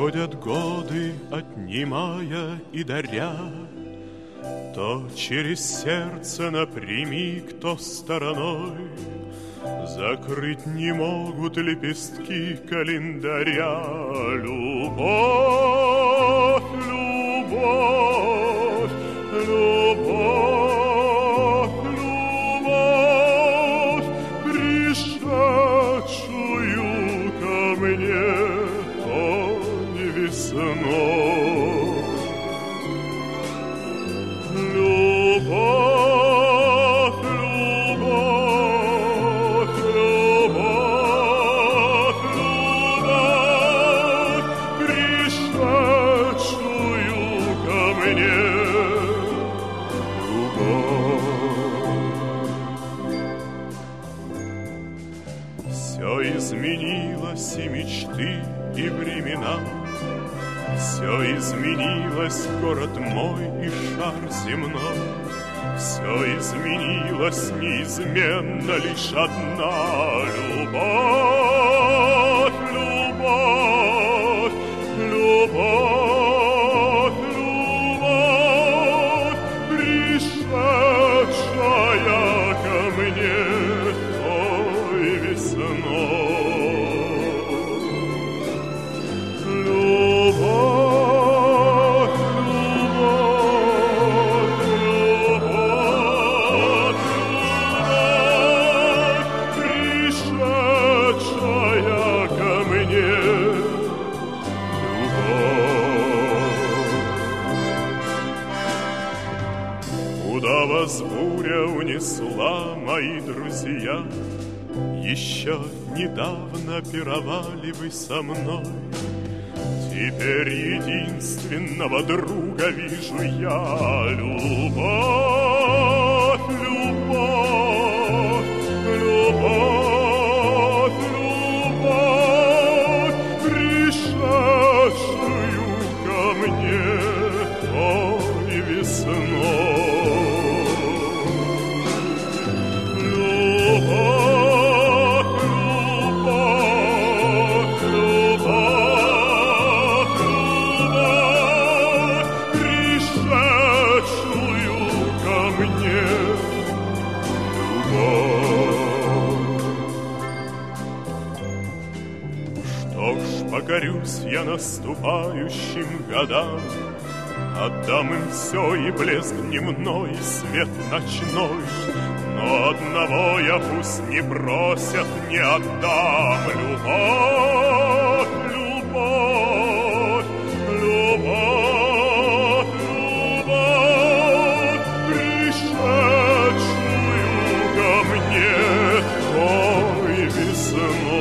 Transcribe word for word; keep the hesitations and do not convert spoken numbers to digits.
Проходят годы, отнимая и даря, то через сердце напрямик, то стороной. Закрыть не могут лепестки календаря. Любовь, любовь, любовь, любовь, пришедшую ко мне той весной. Любовь, любовь, любовь, любовь, пришедшую ко мне любовь. Все изменилось, и мечты, и времена. Все изменилось, город мой и шар земной. Все изменилось, неизменно лишь одна любовь, любовь, любовь, любовь, пришедшая ко мне той весной. Куда вас буря унесла, мои друзья? Еще недавно пировали вы со мной. Теперь единственного друга вижу я. Любовь, любовь, любовь, любовь, пришедшую ко мне той весной. Покорюсь я наступающим годам, отдам им все, и блеск дневной, и свет ночной. Но одного я пусть не просят, не отдам. Любовь, любовь, любовь, любовь, пришедшую ко мне той весной.